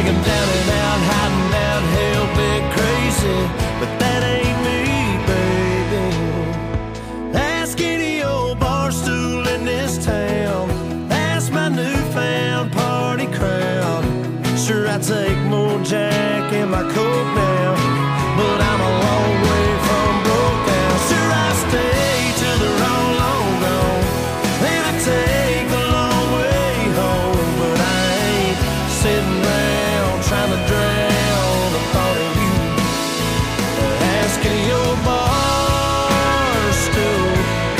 Looking down and out, hiding out, hell bit crazy, but that ain't me, baby. Ask any old bar stool in this town, ask my newfound party crowd. Sure, I take more Jack in my Coke now, but I'm a long way from broke down. Sure, I stay till they're all long gone, and I take the long way home, but I ain't sitting around trying to drown the thought of you. Ask any old bar stool,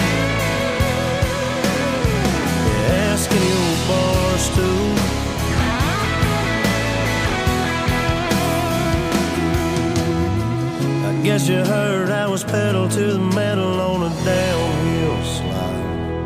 ask any old bar stool. Guess you heard I was pedal to the metal on a downhill slide.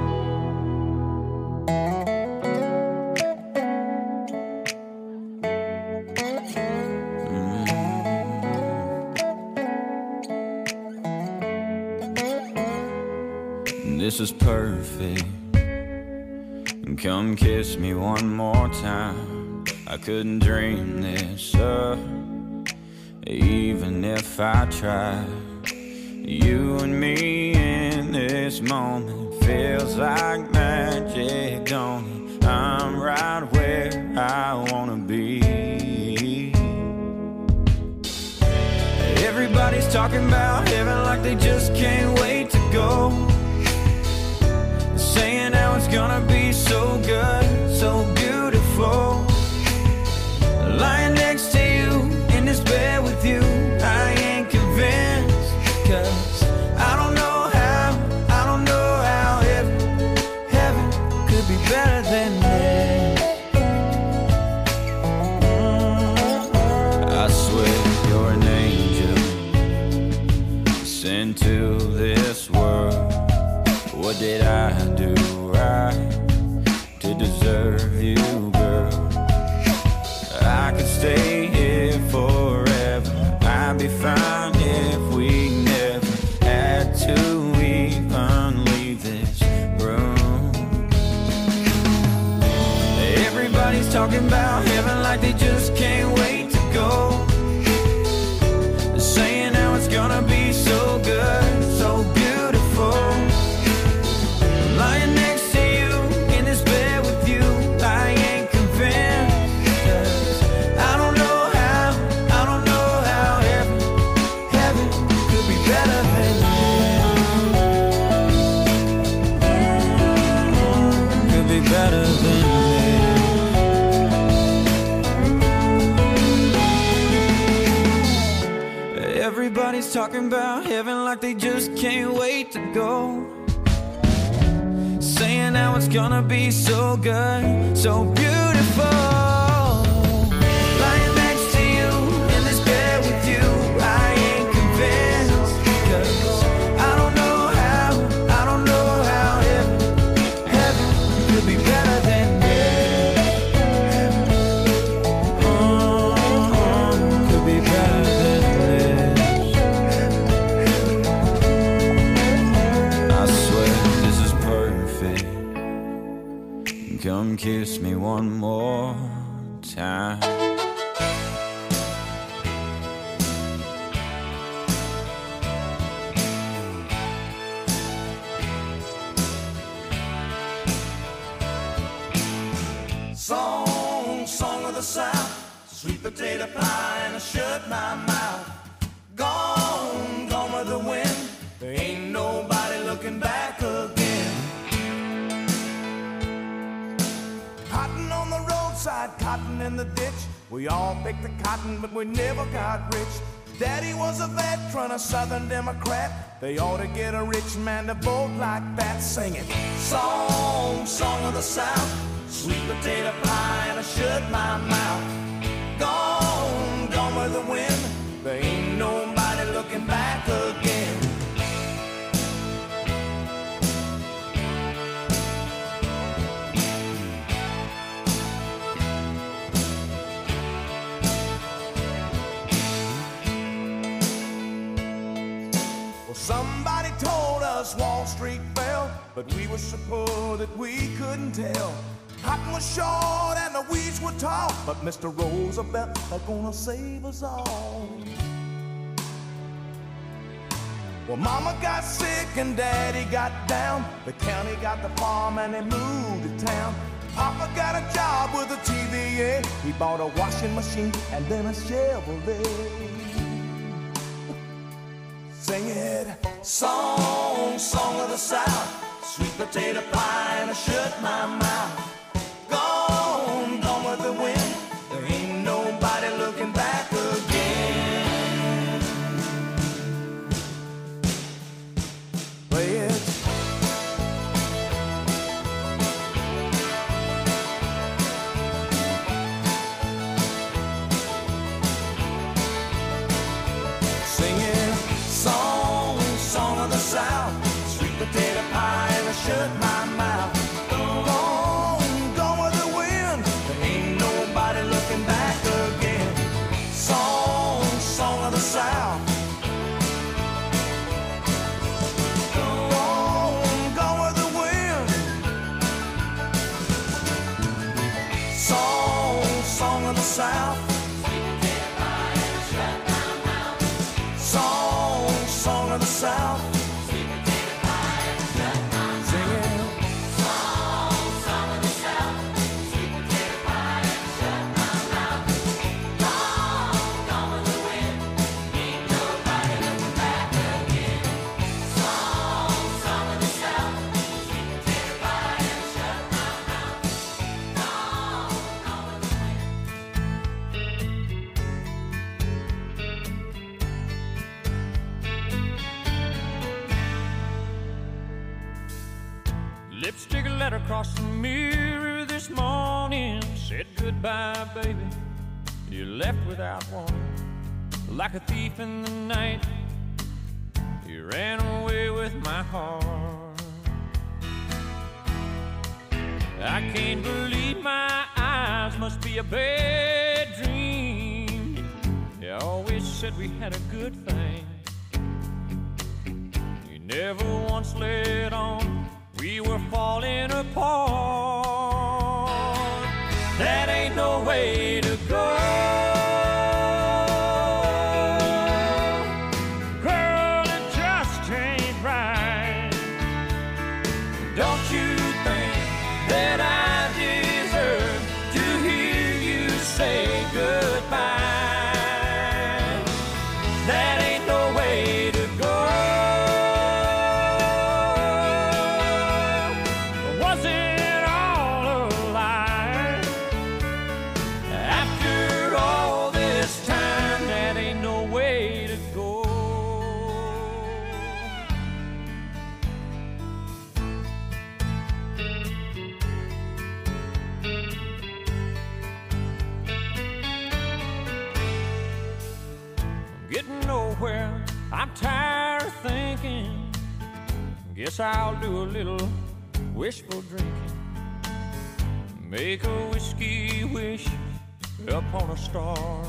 This is perfect. Come kiss me one more time. I couldn't dream this up, even if I tried. You and me in this moment feels like magic, don't it? I'm right where I wanna be. Everybody's talking about heaven like they just can't wait to go, saying how it's gonna be so good, so beautiful. Lying next to you in this bed with you, I ain't convinced, 'cause I don't know how heaven could be better than this. I swear you're an angel sent to this world. What did I do right to deserve you, girl? I could stay here forever, I'd be fine if we never had to even leave this room. Everybody's talking about heaven like they just can't wait to go, saying how it's gonna be so good, so beautiful. Lying next to you in this bed with you, I ain't convinced, 'cause I don't know how heaven could be better than this. Could be better than this. Everybody's talking about heaven like they just can't wait to go, saying how it's gonna be so good, so beautiful. Lying next to you in this bed with you, I ain't convinced, 'cause I don't know how heaven could be better than this. Could be better than this. I swear this is perfect. Come kiss me one more time. Song of the South, sweet potato pie and I shut my mouth. Gone with the wind, there ain't nobody looking back again. Cotton on the roadside, cotton in the ditch. We all picked the cotton, but we never got rich. Daddy was a veteran, a Southern Democrat. They ought to get a rich man to vote like that. Singing song of the South, sweet potato pie and I shut my mouth. Gone with the wind, there ain't nobody looking back again. Somebody told us Wall Street fell, but we were so poor that we couldn't tell. Cotton was short and the weeds were tall, but Mr. Roosevelt is gonna save us all. Well, Mama got sick and Daddy got down. The county got the farm and they moved to town. Papa got a job with a TVA. He bought a washing machine and then a Chevrolet. Sing it, song, song of the South, sweet potato pie and I shut my mouth. Gone, gone with the wind, there ain't nobody looking back again. Play it. South, sweet potato pie and I shut my mouth. Gone, gone with the wind, there ain't nobody looking back again. Song, song of the South. Gone, gone with the wind. Song, song of the South. Sweet potato pie and I shut my mouth. Song, song of the South. Lipstick letter across the mirror this morning said goodbye, baby. You left without warning, like a thief in the night. You ran away with my heart. I can't believe my eyes, must be a bad dream. You always said we had a good thing. You never once let on we were falling apart. That ain't no way to go. Girl, it just ain't right. Don't you think that I deserve to hear you say goodbye? That ain't no way to go. I'm tired of thinking. Guess I'll do a little wishful drinking. Make a whiskey wish upon a star.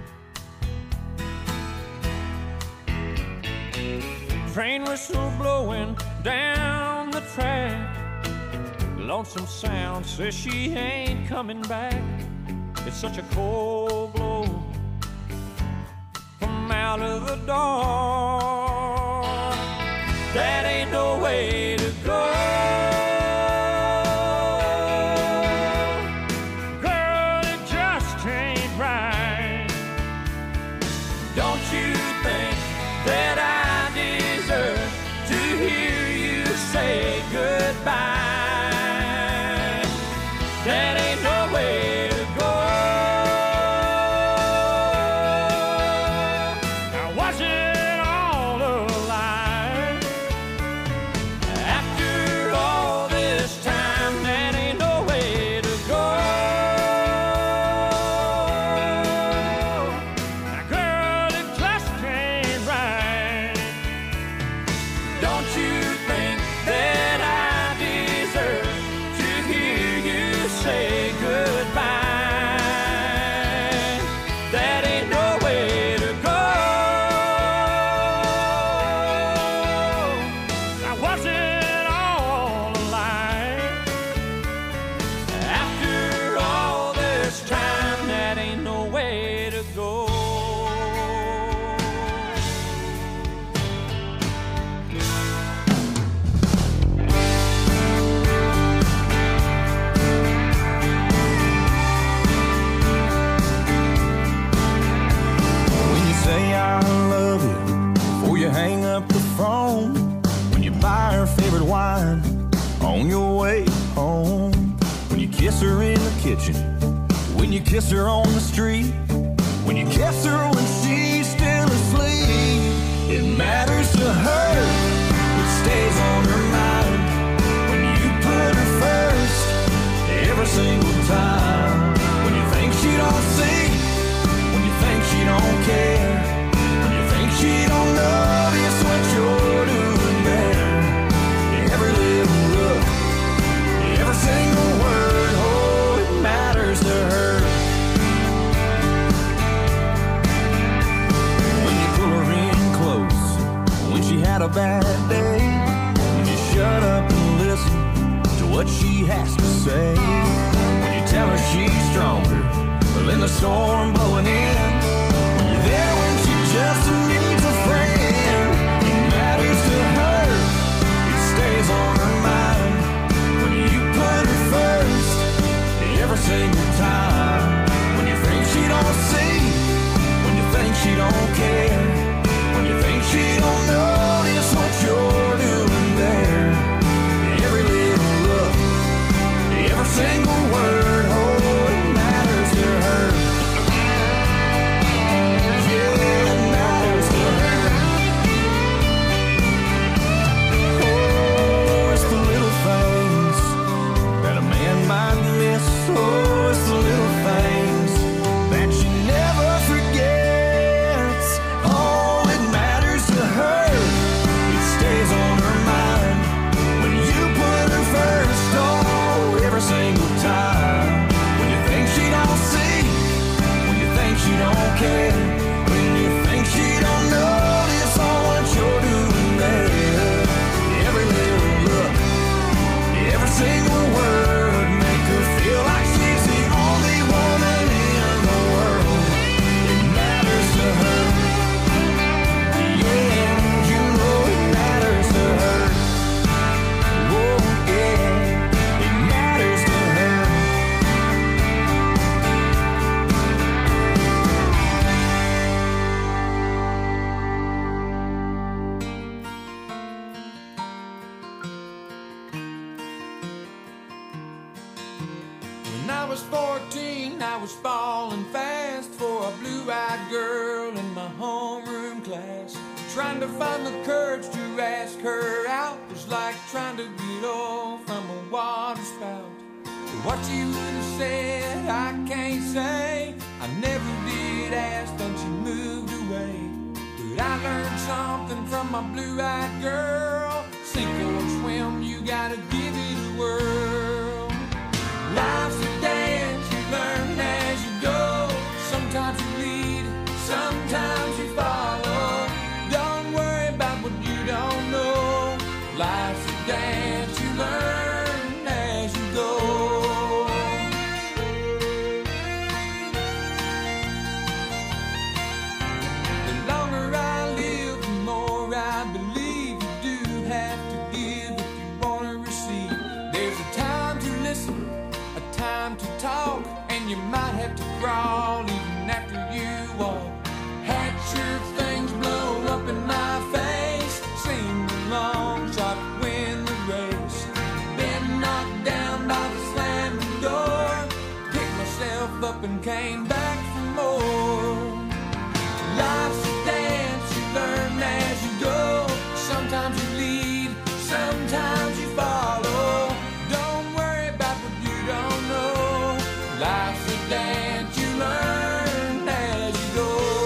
Train whistle blowing down the track. Lonesome Sound says she ain't coming back. It's such a cold blow out of the dark. That ain't no way to go. Girl, it just ain't right. Don't you think that I deserve to hear you say goodbye? That ain't no way to go. Say kitchen, when you kiss her on the street, when you kiss her when she's still asleep. It matters to her, it stays on her mind when you put her first every single time. When you think she don't see, when you think she don't care, when you think she don't notice what you're doing there. Every little look, every single word, oh, it matters to her. When you pull her in close, when she had a bad day, when you shut up and listen to what she has to say, when you tell her she's stronger than the storm blowing in, when you're there when she just needs a friend. It matters to her, it stays on her mind when you put her first every single time. When you think she don't see, when you think she don't care, when you think she don't notice what you're doing there. Every little look, every single word, oh, it matters to her. Yeah, it matters to her. Oh, it's the little things that a man might miss. Oh, it's the little things that she never forgets. Oh, it matters to her, it stays on her mind when you put her first. Oh, every single time. When you think she don't see, when you think she don't care, when you think she don't notice all what you're doing there. Every little look, every single word, make her feel like she's the only woman in the world. It matters to her. Yeah, you know it matters to her. Oh, yeah, it matters to her. When I was 14, I was falling fast for a blue-eyed girl in my homeroom class. Trying to find the courage to ask her out was like trying to get off from a water spout. But what you would have said, I can't say. I never did ask, then she moved away. But I learned something from my blue-eyed girl. Sink or swim, you gotta give it a whirl. Life's a dance, you learn as you go. Sometimes you lead, sometimes you follow. Don't worry about what you don't know. Life's a dance, you learn as you go. The longer I live, the more I believe you do have to give if you want to receive. There's a time to listen, a time to talk, and you might have to crawl even after you walk. Had sure things blow up in my face, sing the long shot, win the race. Been knocked down by the slamming door, picked myself up and came back for more. Life's a dance, you learn as you go. Sometimes you lead, sometimes you follow. Don't worry about what you don't know. Life's a dance, you learn as you go.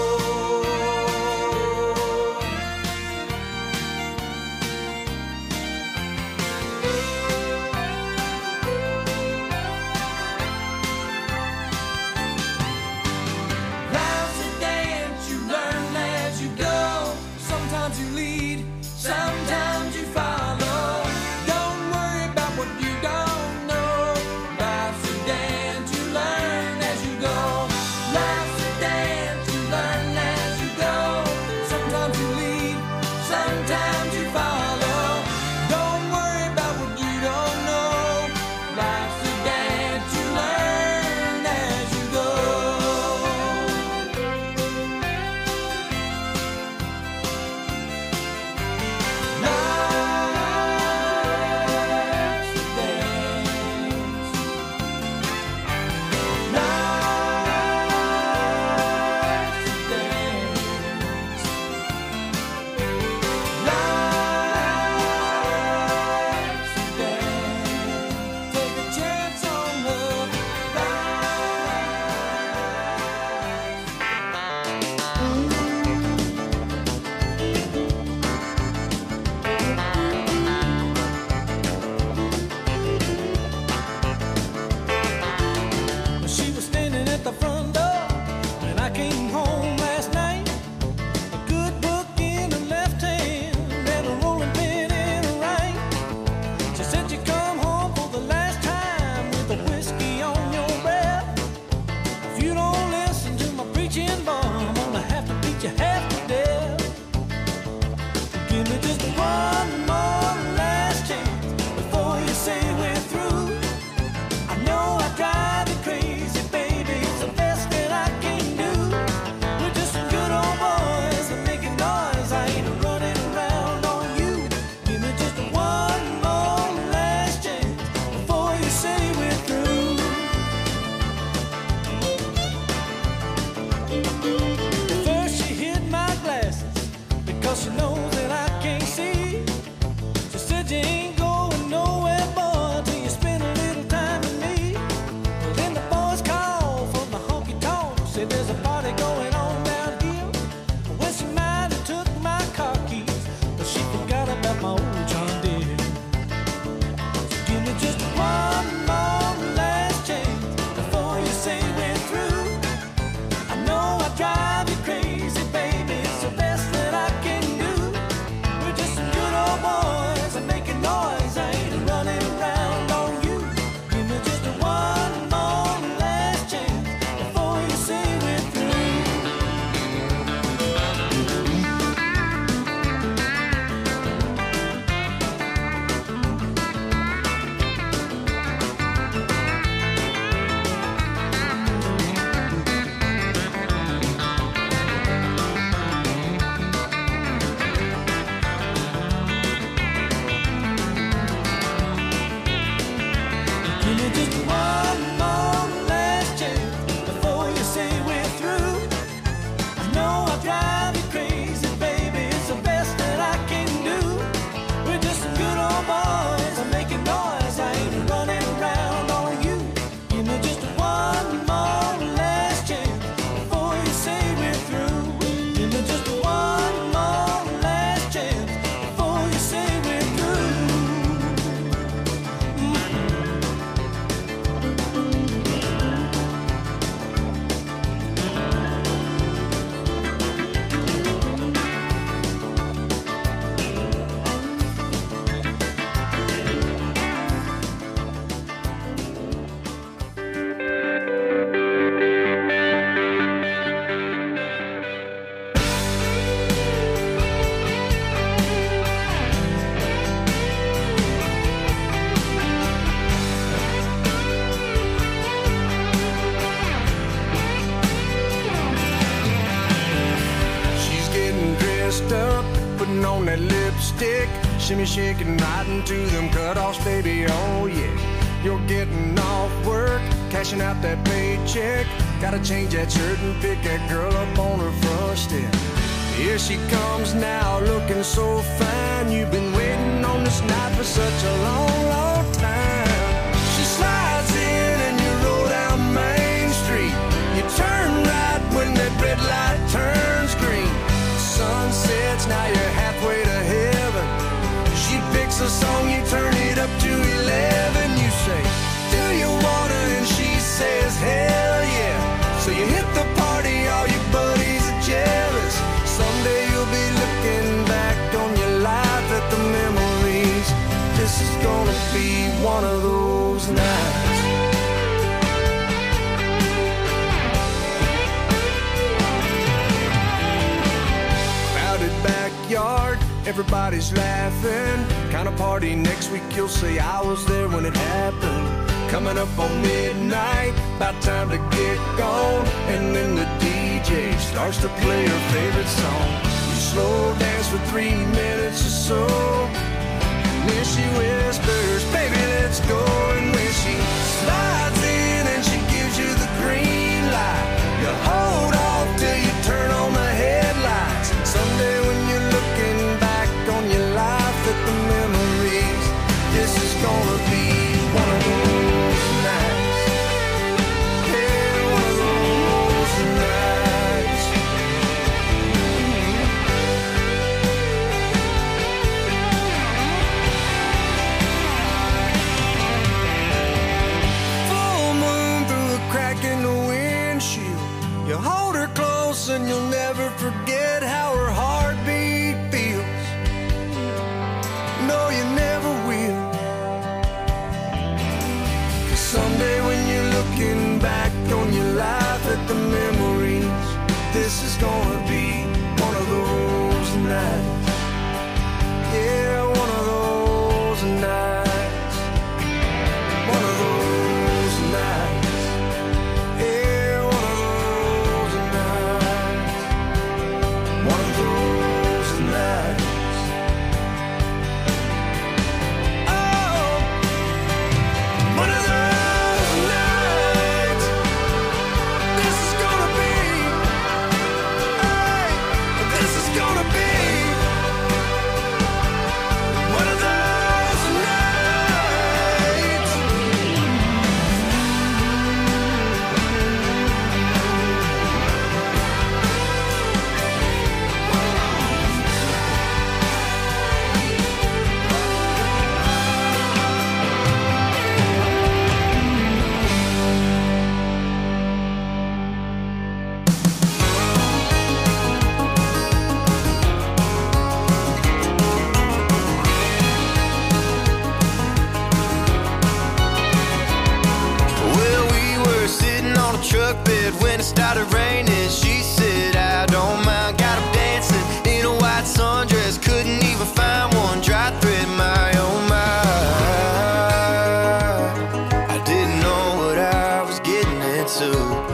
stick, shimmy shaking right into them cutoffs, baby, oh yeah. You're getting off work, cashing out that paycheck. Gotta change that shirt and pick that girl up on her front step. Here she comes now, looking so fine. You've been waiting on this night for such a long, long time. She slides in and you roll down Main Street. You turn right when that red light turns green. Sun sets, now you're halfway to heaven. She picks a song, you turn it up to 11. You say, do you wanna? And she says, hell yeah. So you hit the party, all your buddies are jealous. Someday you'll be looking back on your life at the memories. This is gonna be one of those nights. Crowded backyard, everybody's laughing. Kind of party next week, you'll say I was there when it happened. Coming up on midnight, about time to get gone. And then the DJ starts to play her favorite song. You slow dance for 3 minutes or so. Then she whispers, baby, let's go. And when she slides in and she gives you the green light, you hold off till you turn on the headlights. Someday when you're looking back on your life at the memories, this is gonna be one of those nights. Yeah, one of those nights. Full moon through a crack in the windshield. You hold her close and you'll never forget how her heartbeat feels. No, you never will. Someday when you're looking back on your life at the memories, this is gonna be one of those nights. Yeah, one of those nights. One of those nights. Yeah, one of those nights. One of those nights. Oh, one of those. Truck bed when it started raining. She said, I don't mind. Got him dancing in a white sundress. Couldn't even find one dry thread, my oh my. I didn't know what I was getting into.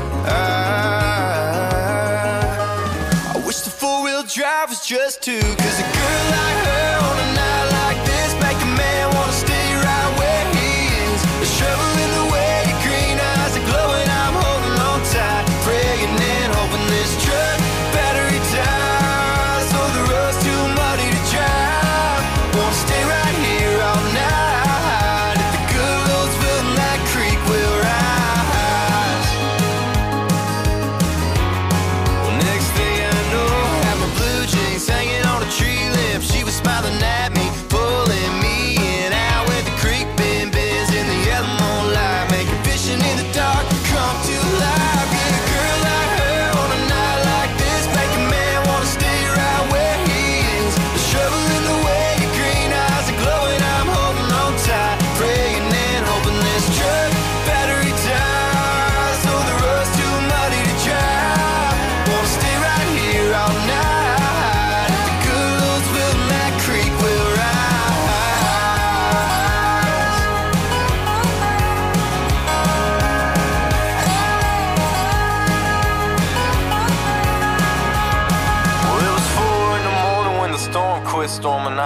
I wish the four-wheel drive was just two. Cause a girl like her on a night like this make a man wanna stay right where he is. There's trouble in the way your green eyes are glowing. I'm holding on tight, praying and hoping this truck battery dies. So the road's too muddy to drive. Wanna stay right here all night. If the good Lord's willing, that creek will rise. Well, next thing I know, I had my blue jeans hanging on a tree limb. She was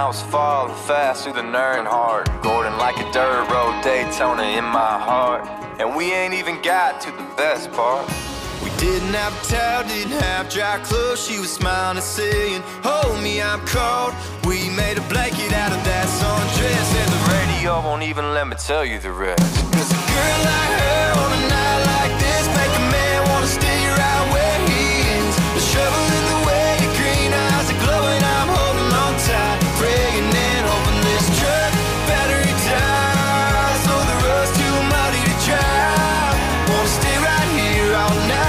I was falling fast through the Nernhart. Gordon like a dirt road Daytona in my heart. And we ain't even got to the best part. We didn't have a towel, didn't have dry clothes. She was smiling and saying, hold me, I'm cold. We made a blanket out of that sundress, and the radio won't even let me tell you the rest. Cause a girl like her on a night like this make a man wanna stay right where he is. The shovel in the way, your green eyes are glowing. I'm holding on tight, praying and hoping this truck battery dies. So the road's too muddy to drive. Wanna stay right here all night.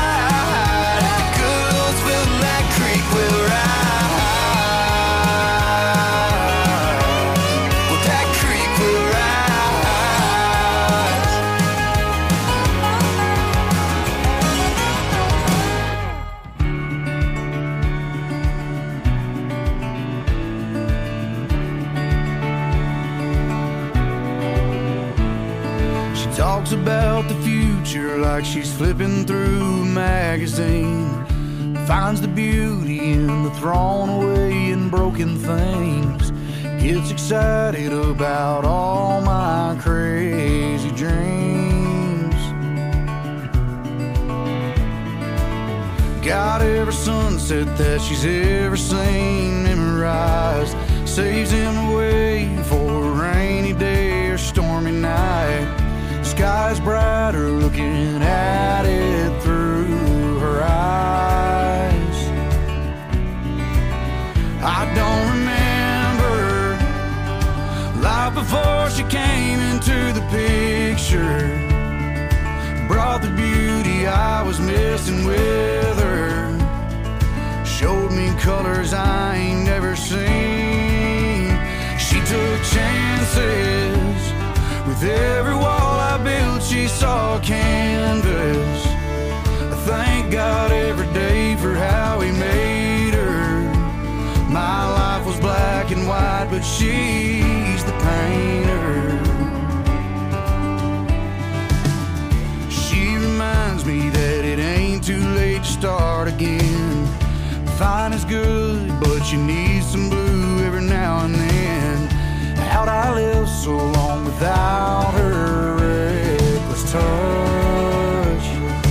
Talks about the future like she's flipping through a magazine. Finds the beauty in the thrown away and broken things. Gets excited about all my crazy dreams. Got every sunset that she's ever seen memorized. Saves him away for a rainy day or stormy night. Sky's brighter looking at it through her eyes. I don't remember life before she came into the picture. Brought the beauty I was missing with her. Showed me colors I ain't never seen. She took chances. With every wall I built, she saw a canvas. I thank God every day for how He made her. My life was black and white, but she's the painter. She reminds me that it ain't too late to start again. Fine is good, but you need some blue every now and then. How'd I live so long without her reckless touch?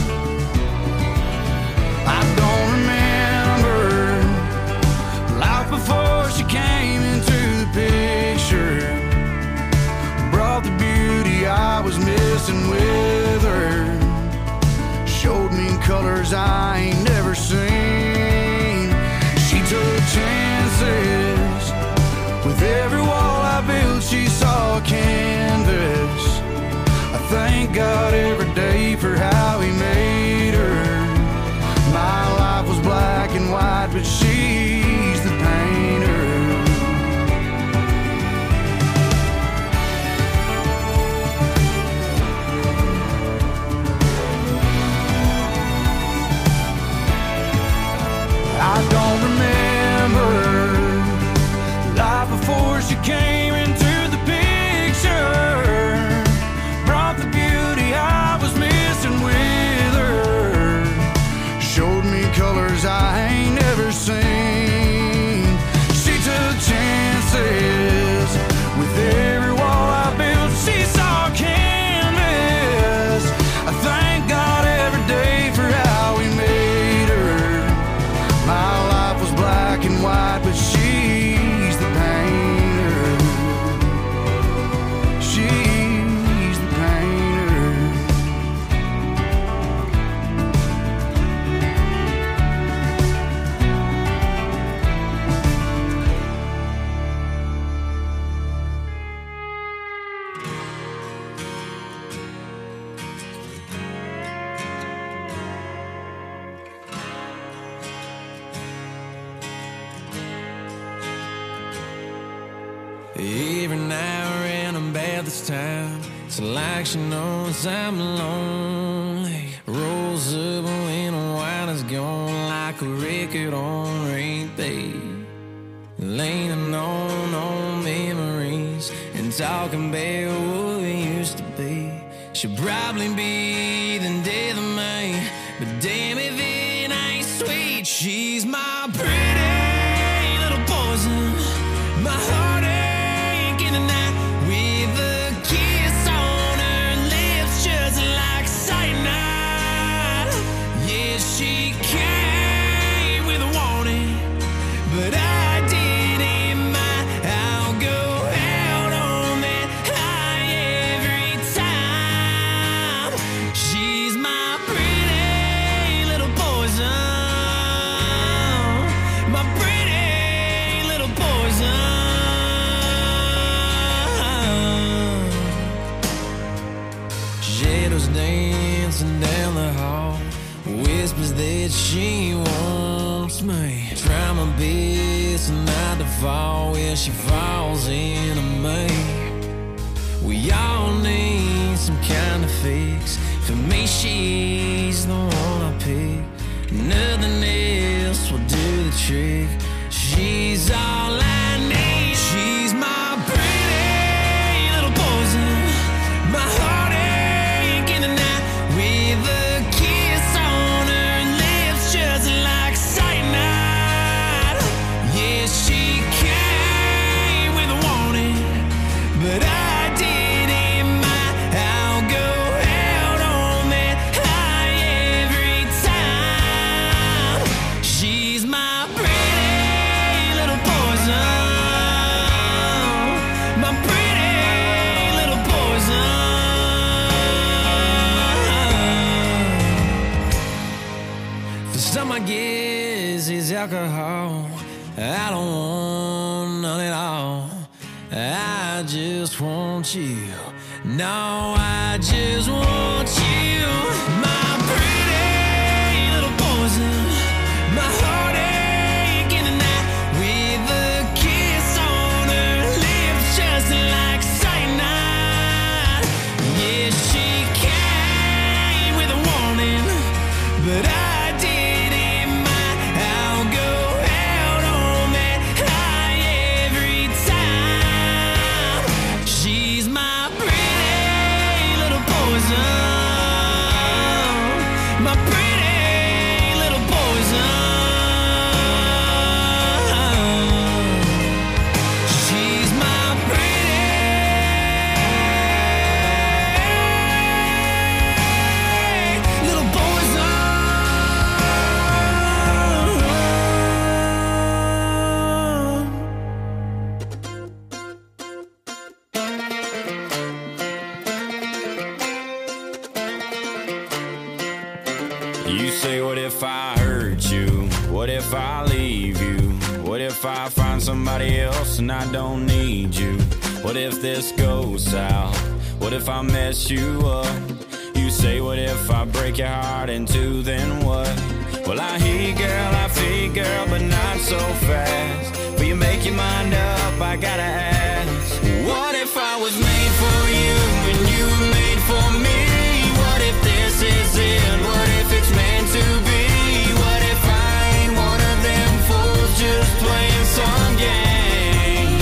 I don't remember life before she came into the picture. Brought the beauty I was missing with her. Showed me colors I ain't never seen. She took chances. With every wall I built, she saw a canvas. I thank God every day for how He made her. My life was black and white, but she's the painter. I don't remember life before she came into the picture. Brought the beauty I was missing with her. Showed me colors I ain't never seen. She took chances. With every wall I built, she saw a canvas. I thank God every day for how He made her. My life was black and white, but she's the painter. She's the painter. Every now and then about this time, it's like she knows I'm lonely. Rolls up when the wine is gone, like a record on repeat. Leaning on old memories and talking about what we used to be. She'll probably be the death of me, but damn if it ain't sweet. She's my pretty little poison, my heart that she wants me. Try my best not to fall where she falls into me. We all need some kind of fix. For me, she's the one I pick. Nothing else will do the trick. She's all I need. She's my pretty little poison, my heartache in the night. With a kiss on her lips, just like cyanide. Yeah, she came with a warning, but I didn't mind. I'll go out on that high every time. She's my pretty little poison, my pretty little poison. For some, I guess it's alcohol. I don't want none at all. I just want you. No, I just want you. My pretty little poison, my heartache in the night. With a kiss on her lips, just like cyanide. Yeah, she came with a warning, but I didn't mind. I'll go out on that high every time. She's my pretty little poison, my pretty little poison. She's my pretty little poison. You say, what if I hurt you? What if I leave you? What if I find somebody else and I don't need you? What if this goes south? What if I mess you up? You say, what if I break your heart in two, then what? Well, I hear you, girl, I feel you, girl, but not so fast. Will you make your mind up? I gotta ask. What if I was made for you and you were made for me? What if this is it? What if it's meant to be? What if I ain't one of them fools just playing some game?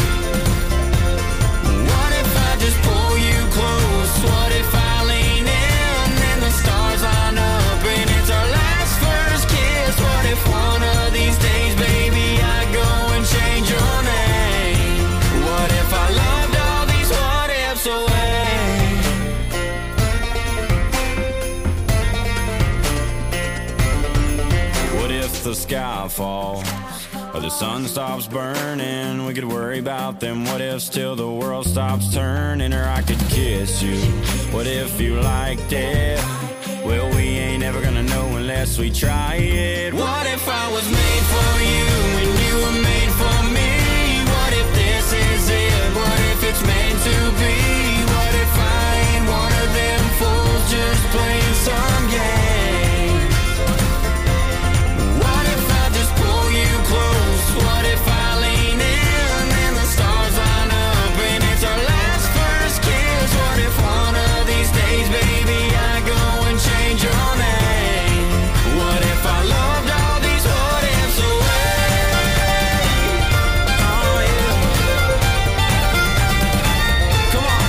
What if I just pull you close? What if I lean in and the stars line up and it's our last first kiss? What if one of these days, baby, I go and change your name? What if I loved all these what ifs away? What if the sky falls or the sun stops burning? We could worry about them what ifs till the world stops turning. Or I could kiss you. What if you liked it? Well, we ain't ever gonna know unless we try it. What if I was made for you and you were made for me? What if this is it? What if it's meant to be? What if I ain't one of them fools just playing some game? What if I just pull you close? What if I lean in and the stars line up and it's our last first kiss? What if one of these days, baby, I go and change your name? What if I loved all these what ifs away? Oh yeah. Come on.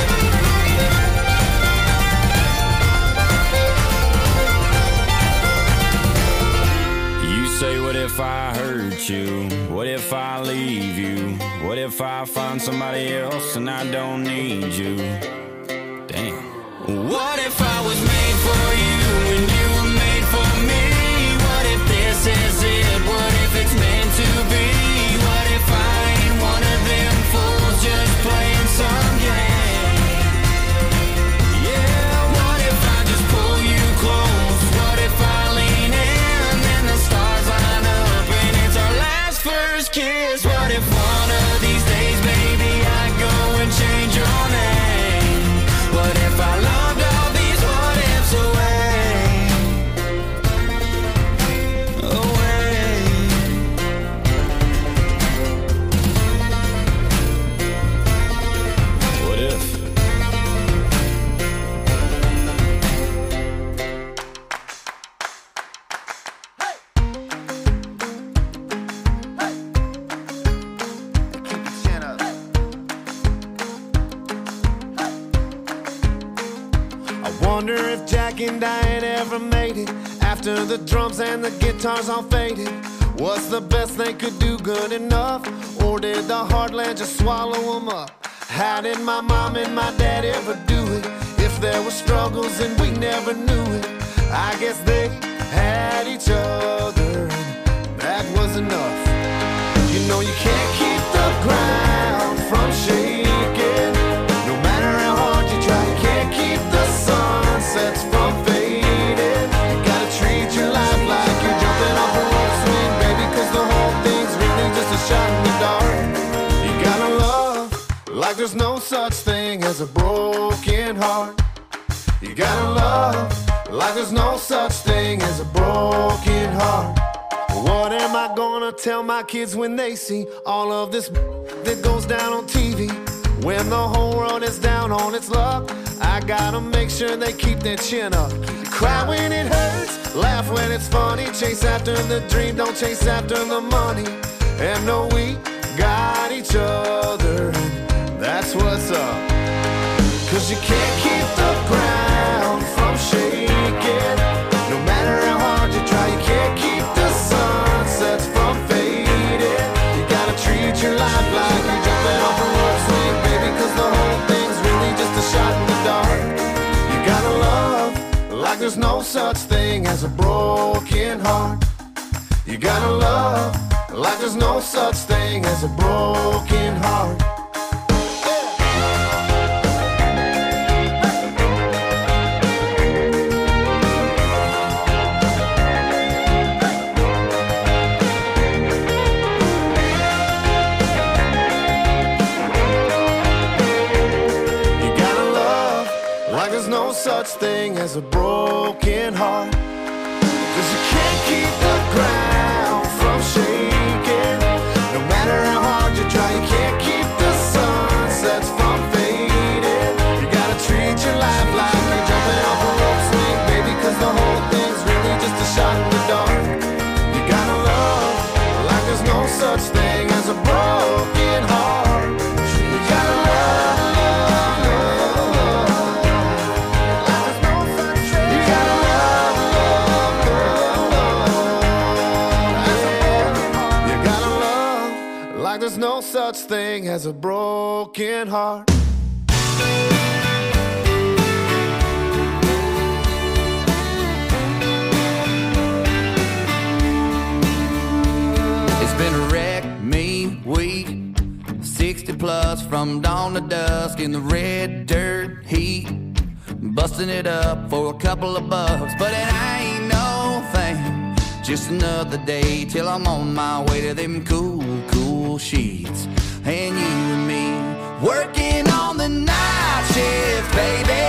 You say, what if I hurt you? What if I leave you? What if I find somebody else and I don't need you? Damn. What if I was made for you and you were made for me? What if this is it? What if it's meant to be? What if I ain't one of them fools just playing some game? Yeah, what if I just pull you close? What if I lean in and the stars line up and it's our last first kiss? What if one of these days, baby, I go and change your name? What if I loved all these what ifs? Jack and Diane ever made it after the drums and the guitars all faded? Was the best they could do good enough, or did the heartland just swallow them up? How did my mom and my dad ever do it? If there were struggles and we never knew it, I guess they had each other, and that was enough. You know you can't keep the ground from shaking, no matter how hard you try. You can't keep the sunsets from fading. You gotta treat your life like you're jumping off a rope swing, baby, 'cause the whole thing's really just a shot in the dark. You gotta love like there's no such thing as a broken heart. You gotta love like there's no such thing as a broken heart. What am I gonna tell my kids when they see all of this that goes down on TV? When the whole world is down on its luck, I gotta make sure they keep their chin up. Cry when it hurts, laugh when it's funny. Chase after the dream, don't chase after the money. And know we got each other, and that's what's up. 'Cause you can't keep the ground from shaking, no matter how hard you try. You can't keep the sunsets from fading. You gotta treat your life like you're jumping off a rope swing, baby, 'cause the whole thing's really just a shot in the dark. You gotta love like there's no such thing as a broken heart. You gotta love like there's no such thing as a broken heart. Such thing as a broken heart. 'Cause you can't keep the ground from shaking, no matter how hard you try. You can't keep the sunsets from fading. You gotta treat your life like you're jumping off a rope swing, baby, 'cause the whole thing's really just a shot in the dark. You gotta love like there's no such thing as a broken heart. You gotta love. There's no such thing as a broken heart. It's been a wreck, me, week 60 plus from dawn to dusk in the red dirt heat, busting it up for a couple of bucks, but it ain't no thing. Just another day till I'm on my way to them cool sheets. And you and me working on the night shift, baby,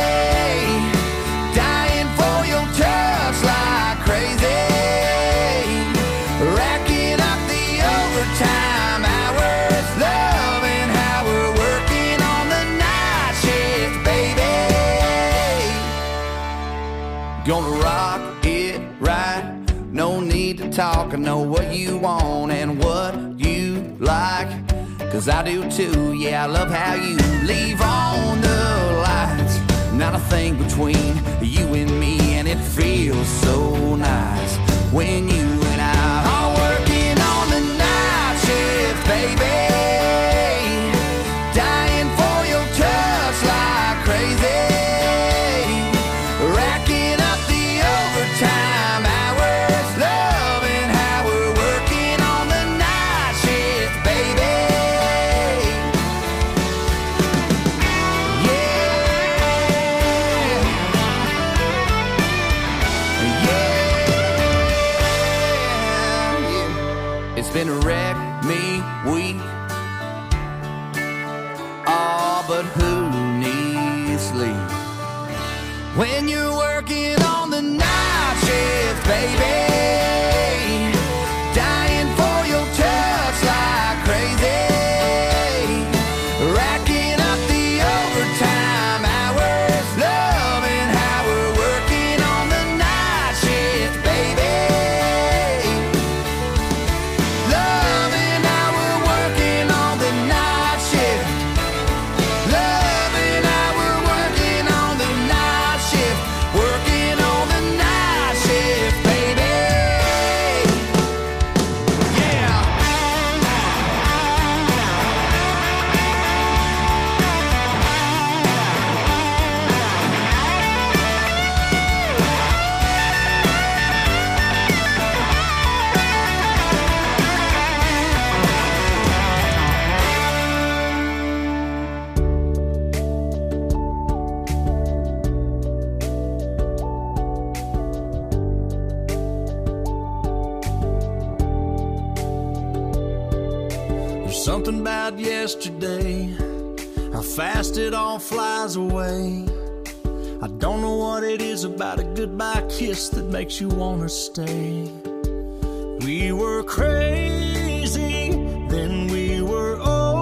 dying for your touch like crazy, racking up the overtime hours, loving how we're working on the night shift, baby. Gonna rock it right, no need to talk. I know what you want and what you like, 'cause I do too. Yeah, I love how you leave on the lights. Not a thing between you and me, and it feels so nice when you and I are working on the night shift, baby, dying for your touch like crazy, racking up the overtime hours, loving how we're working on the night shift, baby. It's been a wreck, me, week. Oh, but who needs sleep when you're working on the night shift, baby, dying for your touch like crazy, racking up the overtime hours, loving how we're working on the night shift, baby. Loving how we're working on the night shift. Loving how we're working on the night shift. Working Something about yesterday, how fast it all flies away. I don't know what it is about a goodbye kiss that makes you wanna stay. We were crazy, then we were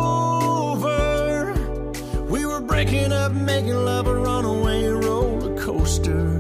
over. We were breaking up, making love a runaway roller coaster.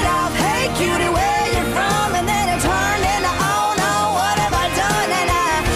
Cutie, where you from? And then it turned into, oh no, what have I done? And I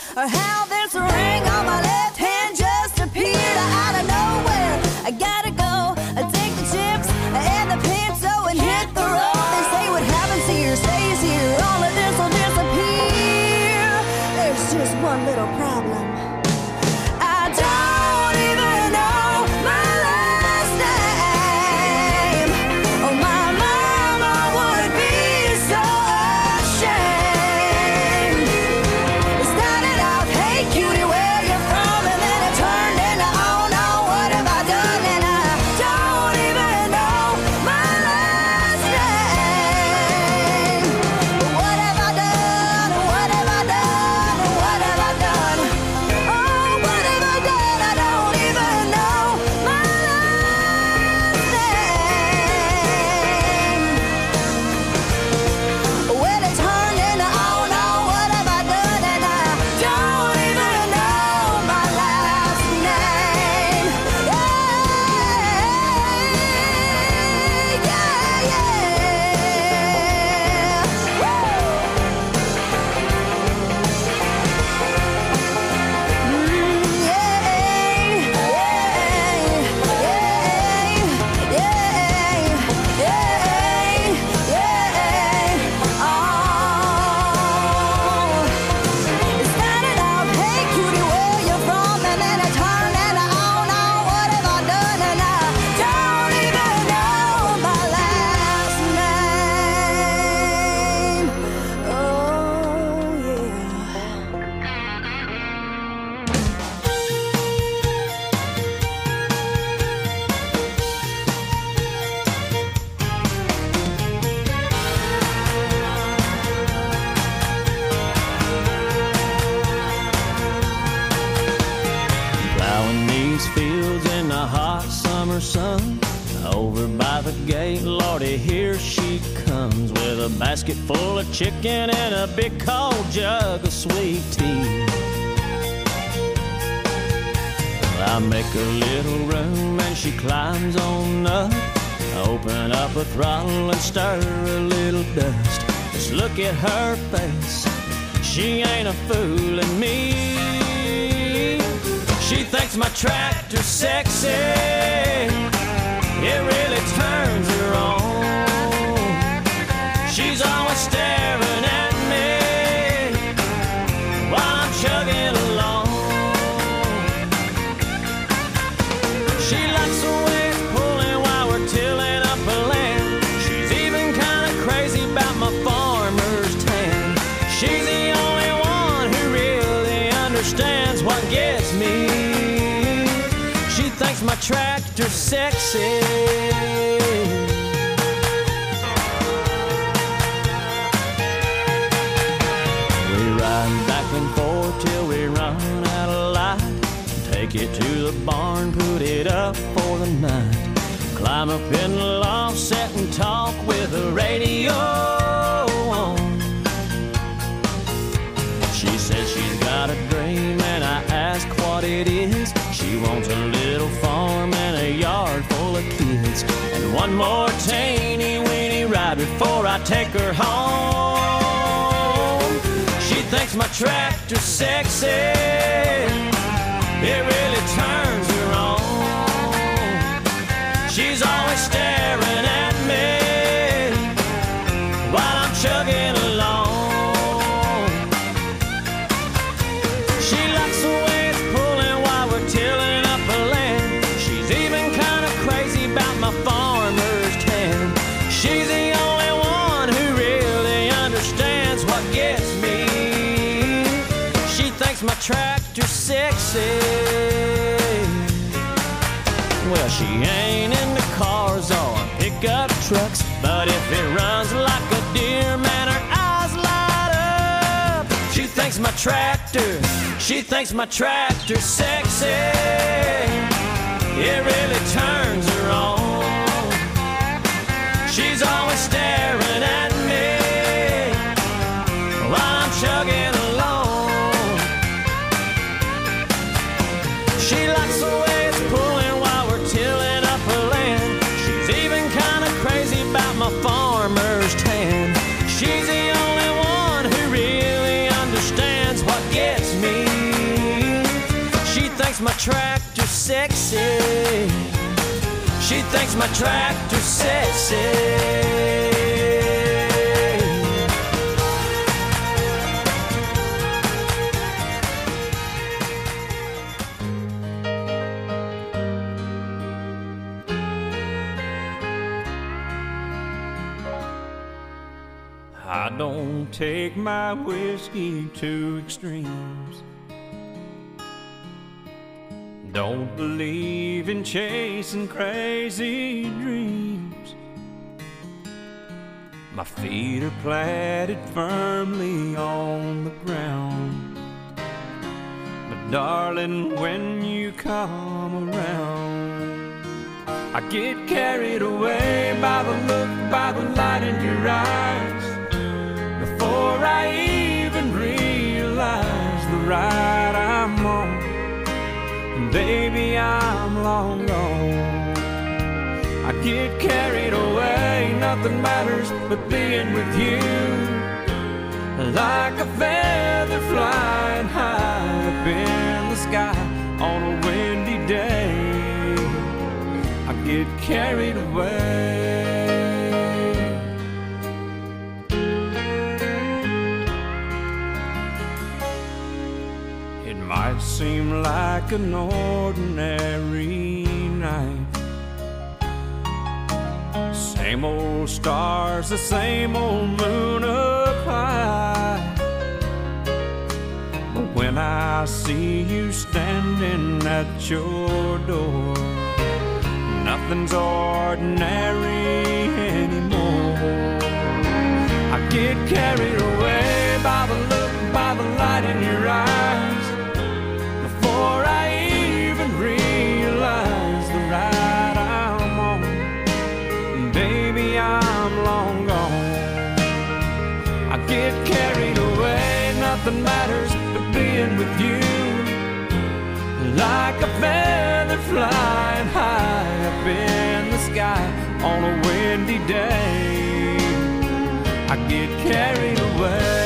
or how this ring on my left hand just appeared out of nowhere. I gotta go, take the chips and the pizza and hit the road. They say what happens here stays here, all of this will disappear. There's just one little problem. I don't even know my last name. Oh, my mama would be so ashamed. It started out, hey cutie, where you from? And then it turned into, oh no, what have I done? And I don't even know my last name. What have I done? What have I done? What have I done? Oh, what have I done? I don't even know my last name. When it turned into, oh no, what have I done? And I don't even know my last name. It started out, hey cutie, where you from? And then it turned into, oh no, what have I done? And I don't even know my last name. Oh yeah. Plowing these fields in the hot summer sun. Over by the gate, Lordy, here she comes with a basket full of chicken and a big cold jug of sweet tea. I make a little room and she climbs on up. Open up a throttle and stir a little dust. Just look at her face, she ain't a fooling me. She thinks my tractor's sexy, it really turns her on. She's always staring at me while I'm chugging along. She likes the way it's pulling while we're tilling up the land. She's even kind of crazy about my farmer's tan. She's the only one who really understands what gets me. She thinks my tractor's sexy. We ride back and forth till we run out of light. Take it to the barn, put it up for the night. Climb up in the loft, sit and talk with the radio on. She says she's got a dream and I ask what it is. She wants a little farm and a yard full of kids, and one more teeny weeny ride before I take her home. She thinks my tractor's sexy, it really turns her on. She's always staring at me while I'm chugging along. She likes the way it's pulling while we're tilling up the land. She's even kind of crazy about my farmer's tan. She's the only one who really understands what gets me. She thinks my tractor's sexy. Well, she ain't into cars or pickup trucks, but if it runs like a deer, man, her eyes light up. She thinks my tractor's sexy, it really turns her on. She's always staring at me while I'm chugging along. She likes the way it's pulling while we're tilling up her land. She's even kind of crazy about my farmer's tan. She's the only one who really understands what gets me. tractor sexy. She thinks my tractor's sexy. I don't take my whiskey to extremes. Don't believe in chasing crazy dreams. My feet are planted firmly on the ground. But darling, when you come around, I get carried away by the look, by the light in your eyes. Before I even realize the ride I'm on, baby, I'm long gone. I get carried away, nothing matters but being with you. Like a feather flying high up in the sky on a windy day, I get carried away. It might seem like an ordinary night, same old stars, the same old moon up high. But when I see you standing at your door, nothing's ordinary anymore. I get carried away by the look, by the light in your eyes. Before I even realize the ride I'm on, baby, I'm long gone. I get carried away, nothing matters but being with you. Like a feather flying high up in the sky on a windy day, I get carried away.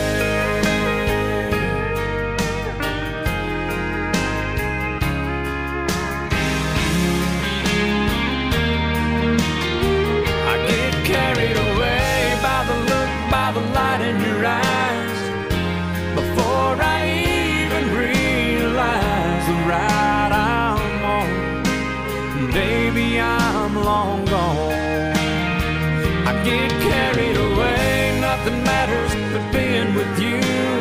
Carried away by the look, by the light in your eyes. Before I even realize the ride I'm on, baby, I'm long gone. I get carried away, nothing matters but being with you.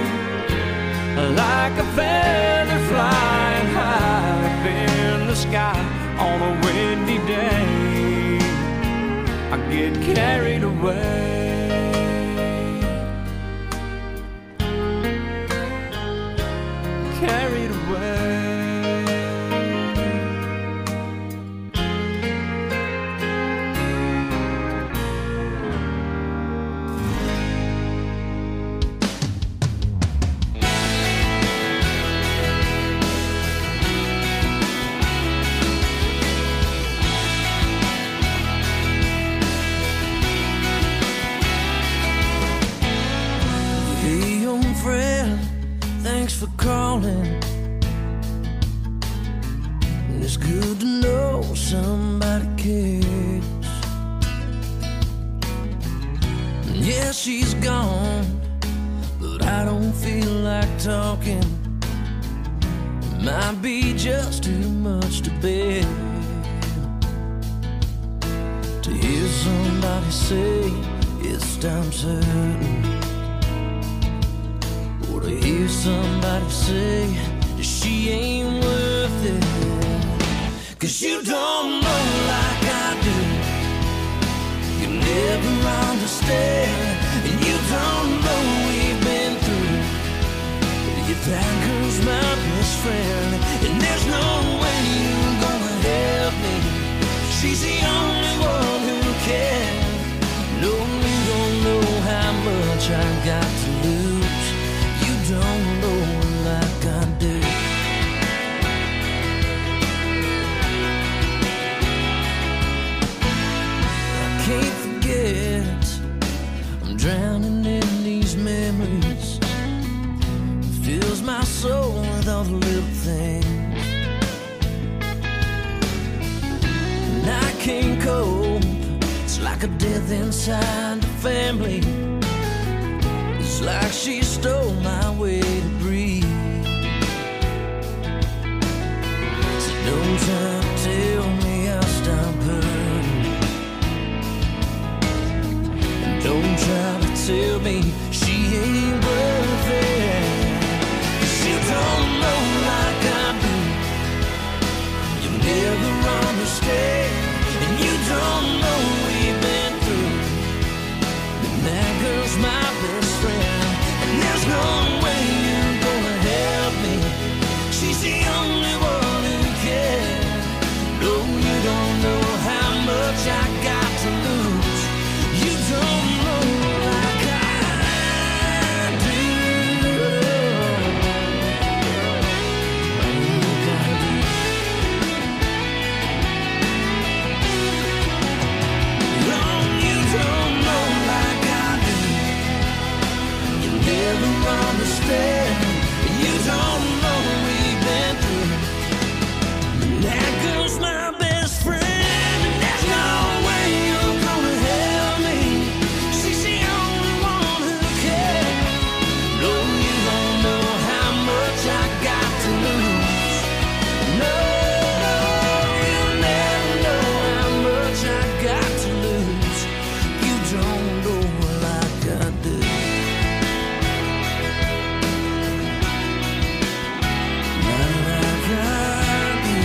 Like a feather flying high up in the sky on a windy day, I get carried away. Carried away. Thanks for calling. It's good to know somebody cares. Yeah, she's gone, but I don't feel like talking. It might be just too much to bear. To hear somebody say it's time certain, to hear somebody say that she ain't worth it. 'Cause you don't know like I do, you never understand, and you don't know we've been through. That girl's my best friend, and there's no way you're gonna help me. She's the only one who can. No, you don't know how much I got to lose. Don't know like I do. I can't forget, I'm drowning in these memories. It fills my soul with all the little things. like a death inside the family. It's like she stole my way to breathe. So don't try to tell me I'll stop hurting. And don't try to tell me she ain't worth it. 'Cause you don't know like I do. You never understand. And you don't know we've been through. And that girl's my best friend. And there's no way you're gonna help me. She's the only one who cares. No, you don't know how much I got to lose. You don't know like I do. You don't know like I do. You never understand. You don't know we've been through. But that girl's my best friend. And there's no way you're gonna help me. She's the only one who cares. No, you don't know how much I got to lose. No, you'll never know how much I got to lose. You don't know like I do. Not like I do.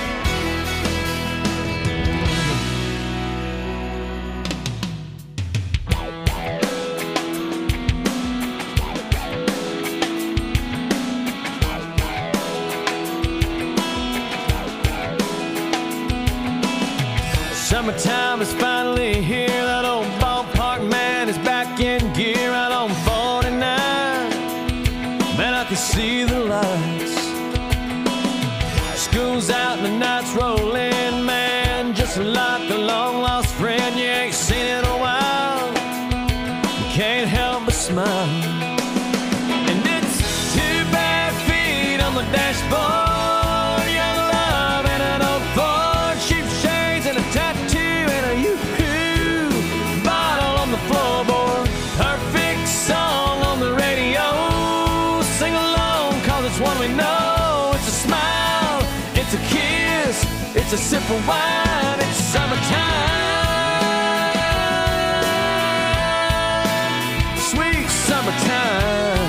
Summertime is finally here. That old ballpark man is back in gear out on 49. Man, I can see the lights. School's out and the night's rolling. Man, just like a long lost friend you ain't seen in a while. You can't help but smile. And it's 2 bare feet on the dashboard. Young love and an old Ford. Cheap shades and a tattoo and a yoo-hoo bottle on the floorboard. Perfect song on the radio. Sing along cause it's one we know. It's a smile, it's a kiss, it's a sip of wine. It's summertime, sweet summertime.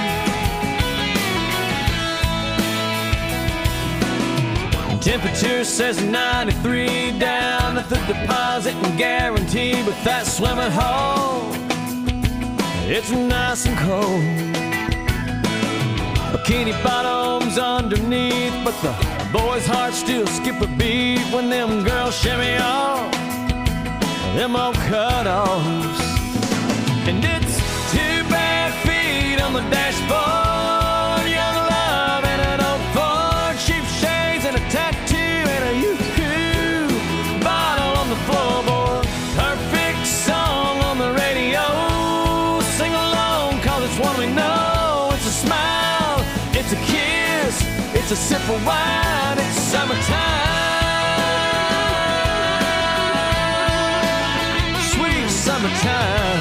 Temperature says 93 down at the deposit and guaranteed with that swimming hole. It's nice and cold. Bikini bottoms underneath, but the boys' hearts still skip a beat when them girls shimmy off them old cut-offs. And it's 2 bare feet on the dashboard. Young love and an old Ford. Cheap shades and a tattoo and a yoo-hoo bottle on the floorboard. Perfect song on the radio. Sing along cause it's one we know. It's a smile, it's a kiss, it's a sip of wine. It's summertime, sweet summertime.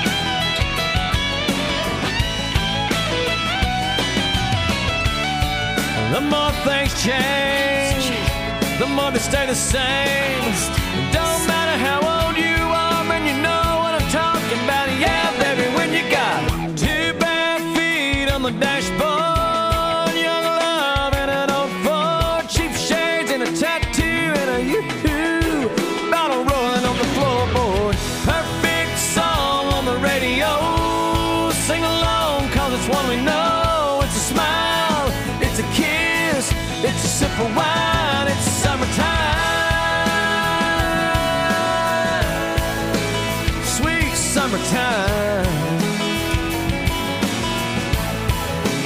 The more things change, the more they stay the same. It don't matter how old you are, and you know what I'm talking about. Yeah, baby, when you got 2 bare feet on the dashboard. Young love and an old Ford. Cheap shades and a tattoo and a yoo-hoo bottle rolling on the floorboard. Perfect song on the radio. Sing along cause it's one we know. It's a smile, it's a kiss, it's a sip of wine. It's summertime, sweet summertime.